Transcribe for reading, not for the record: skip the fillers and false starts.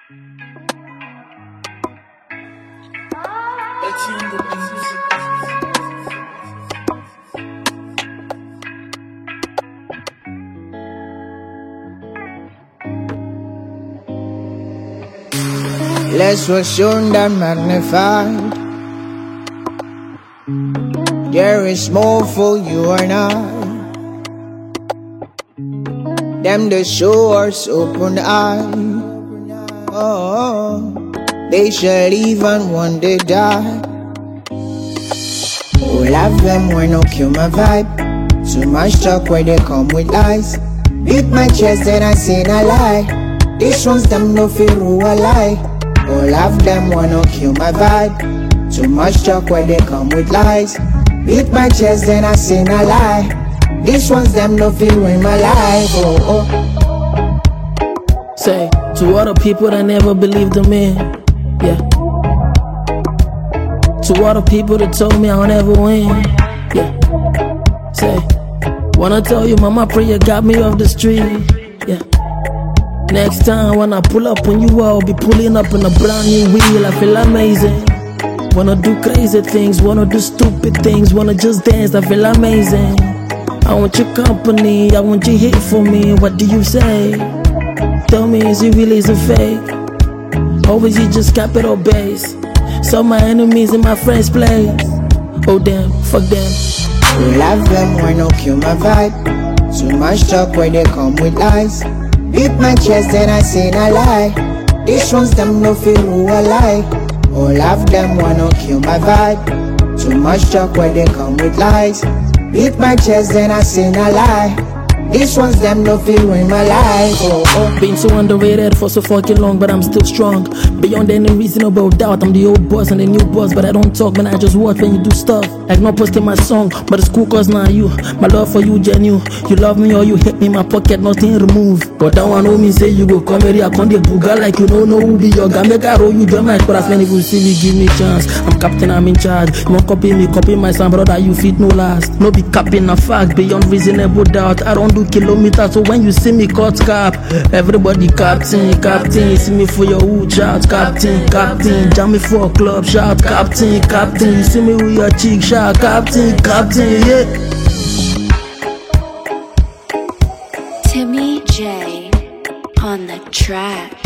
Less was shown than magnified. There is more for you and I. Them the shores open eye. Oh, they shall even one day die. All of them wanna kill my vibe. Too much talk where they come with lies. Beat my chest and I say a lie. This one's them no feel who I lie. All of them wanna kill my vibe. Too much talk where they come with lies. Beat my chest and I say a lie. This one's them no feel in my life. Oh, oh. Say, to all the people that never believed in me, yeah. To all the people that told me I'll never win, yeah. Say, wanna tell you, mama, pray you got me off the street, yeah. Next time when I pull up on you, I'll be pulling up in a brand new wheel. I feel amazing. Wanna do crazy things, wanna do stupid things, wanna just dance, I feel amazing. I want your company, I want you here for me, what do you say? Tell me, is it really, is it fake? Or is it just capital base? So my enemies in my friends' place. Oh damn, fuck them. All of them wanna kill my vibe. Too much talk where they come with lies. Beat my chest and I say a lie. This one's them no feel who I lie. All of them wanna kill my vibe. Too much talk where they come with lies. Beat my chest and I say a lie. This one's them no feel in my life. Oh, oh. Been so underrated for so fucking long, but I'm still strong. Beyond any reasonable doubt, I'm the old boss and the new boss. But I don't talk, man, I just watch when you do stuff. Like not posting my song, but it's cool cause now you. My love for you genuine. You love me or you hate me, my pocket nothing remove. But that one know me say you go come here, I can't get booga like you don't know who be your guy. Make I roll you drum like but when you see me, give me chance. I'm captain, I'm in charge. You won't copy me, copy my son, brother, you fit no last. No be capping a fact, beyond reasonable doubt. I don't do kilometers, so when you see me cut cap, everybody captain, captain. You see me for your hood, shout captain, captain. Jam me for a club, shout captain, captain. You see me with your chick, shout captain, captain, yeah. Timmy J on the track.